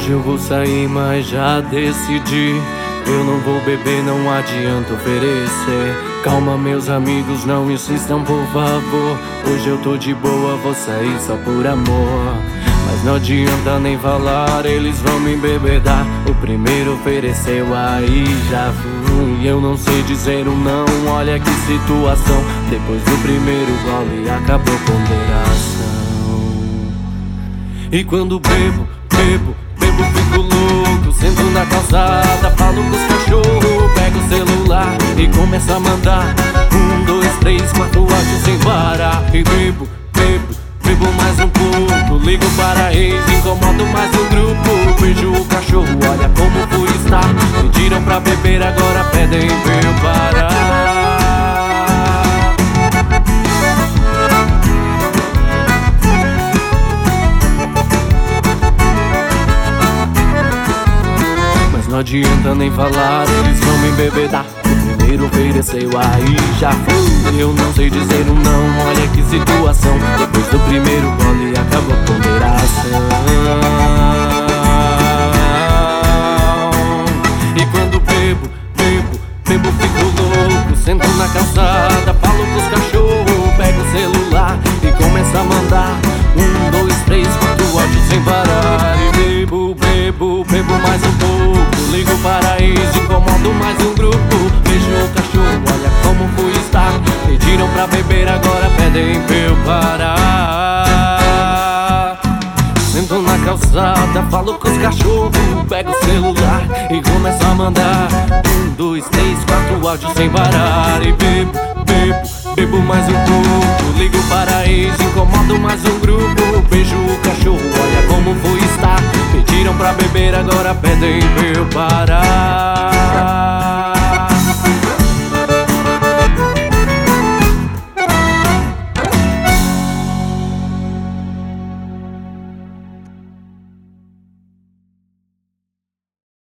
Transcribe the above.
Hoje eu vou sair, mas já decidi. Eu não vou beber, não adianta oferecer. Calma, meus amigos, não insistam, por favor. Hoje eu tô de boa, vou sair só por amor. Mas não adianta nem falar, eles vão me embebedar. O primeiro ofereceu, aí já fui. Eu não sei dizer um não, olha que situação. Depois do primeiro gole acabou a ponderação. E quando bebo, fico louco. Sento na calçada, falo com os cachorros. Pego o celular e começo a mandar 1, 2, 3, 4 áudios sem parar. E bebo mais um pouco. Ligo para ex, incomodo mais um grupo. Vejo o cachorro, olha como fui estar. Pediram pra beber, agora pedem pra eu parar. Não adianta nem falar, eles vão me embebedar. O primeiro ofereceu, aí já fui. Eu não sei dizer um não, olha que situação. Depois do primeiro gole acabou a ponderação. E quando bebo, fico louco. Sento na calçada, falo com os cachorros. Pego o celular e começo a mandar 1, 2, 3, 4 áudios sem parar. E bebo mais um pouco. Ligo para ex, incomodo mais um grupo. Vejo o cachorro, olha como fui estar. Pediram pra beber, agora pedem pra eu parar. Sento na calçada, falo com os cachorros. Pego o celular e começo a mandar 1, 2, 3, 4 áudios sem parar. E bebo mais um pouco. Ligo para ex, incomodo mais um grupo. Beijo o cachorro, olha como fui estar. Pediram pra beber, agora pedem pra eu parar.